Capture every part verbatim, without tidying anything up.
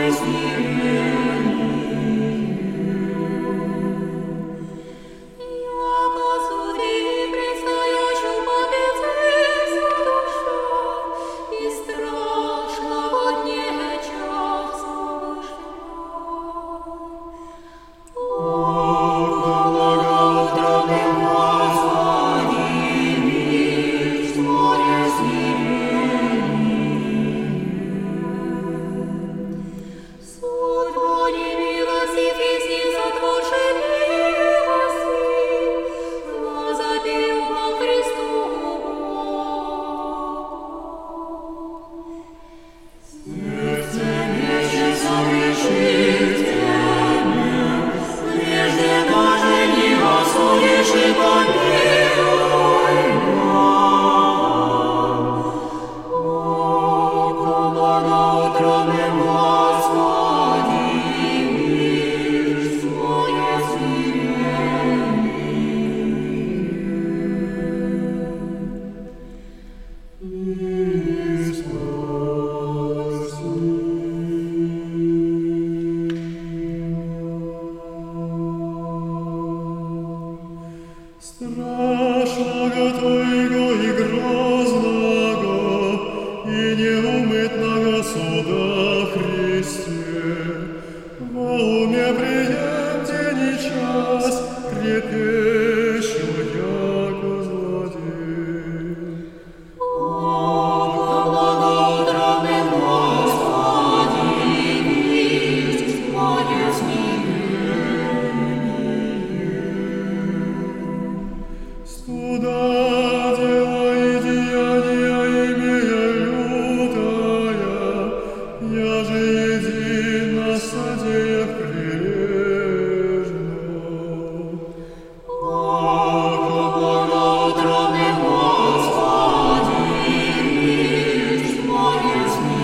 Страшного Твоего и грозного, и неумытного суда Христе, во уме прием день и час, крепещу, яко злодей. О, благоутробный Господи, милость Твоя Студа дела и деяния имея лютая, я же един на содеях прилежно. О, благоутробный Господи, милость Твоя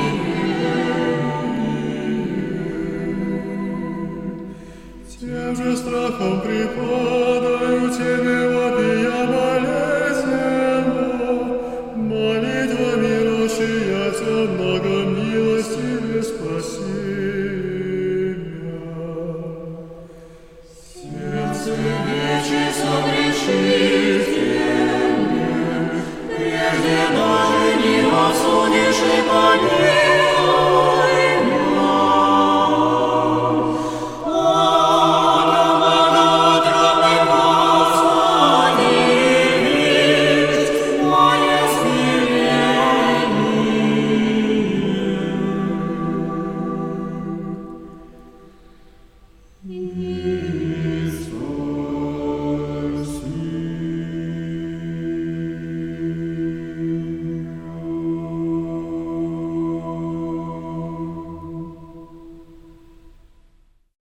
Тем же страхом припадаю Тебе, вопия болезненно, молитвами рушия Тя, много милостиве спаси меня. Сердце вече согрешит Тебе, прежде даже не осудишь и помилуешь.